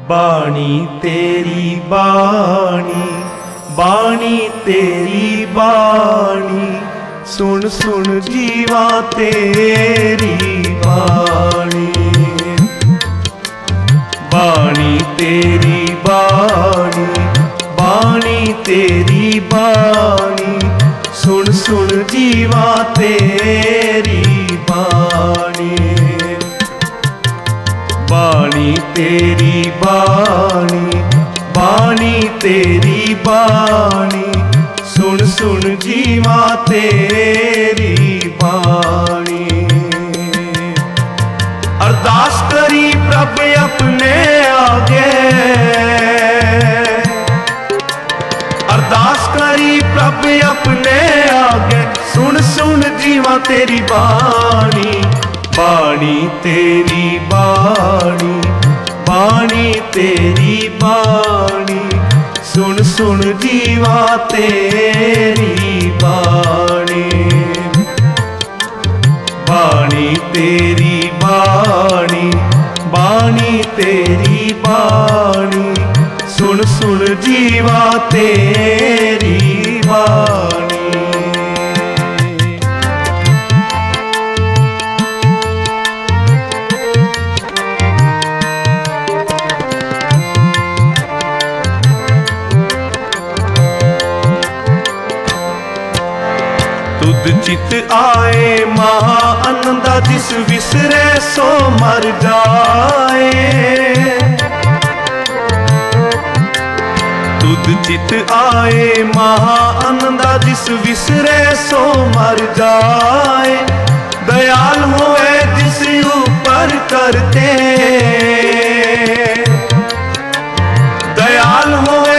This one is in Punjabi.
ਬਾਣੀ ਤੇਰੀ ਬਾਣੀ, ਬਾਣੀ ਤੇਰੀ ਬਾਣੀ, ਸੁਣ ਸੁਣ ਜੀਵਾ ਤੇਰੀ ਬਾਣੀ। ਬਾਣੀ ਤੇਰੀ ਬਾਣੀ, ਬਾਣੀ ਤੇਰੀ ਬਾਣੀ, ਸੁਣ ਸੁਣ ਜੀਵਾ ਤੇਰੀ ਬਾਣੀ। ਬਾਣੀ ਤੇਰੀ ਬਾਣੀ, ਬਾਣੀ ਤੇਰੀ ਬਾਣੀ, ਸੁਣ ਸੁਣ ਜੀਵਾ ਤੇਰੀ ਬਾਣੀ। ਅਰਦਾਸ ਕਰੀ ਪ੍ਰਭ ਆਪਣੇ ਆਗੇ, ਅਰਦਾਸ ਕਰੀ ਪ੍ਰਭ ਆਪਣੇ ਆਗੇ, ਸੁਣ ਸੁਣ ਜੀਵਾ ਤੇਰੀ ਬਾਣੀ। ਬਾਣੀ ਤੇਰੀ ਬਾਣੀ, ਬਾਣੀ ਤੇਰੀ ਬਾਣੀ, ਸੁਣ ਸੁਣ ਜੀਵਾ ਤੇਰੀ ਬਾਣੀ। ਬਾਣੀ ਤੇਰੀ ਬਾਣੀ, ਬਾਣੀ ਤੇਰੀ ਬਾਣੀ, ਸੁਣ ਸੁਣ ਜੀਵਾ ਤੇਰੀ ਬਾਣੀ। ਤੁਧ ਚਿਤ ਆਏ ਮਹਾ ਆਨੰਦਾ, ਜਿਸ ਵਿਸਰੇ ਸੋ ਮਰ ਜਾਏ। ਤੁਧ ਚਿਤ ਆਏ ਮਹਾ ਆਨੰਦਾ, ਜਿਸ ਵਿਸਰੇ ਸੋ ਮਰ ਜਾਏ। ਦਇਆਲ ਹੋਏ ਜਿਸ ਉਪਰ ਕਰਤੇ, ਦਇਆਲ ਹੋਏ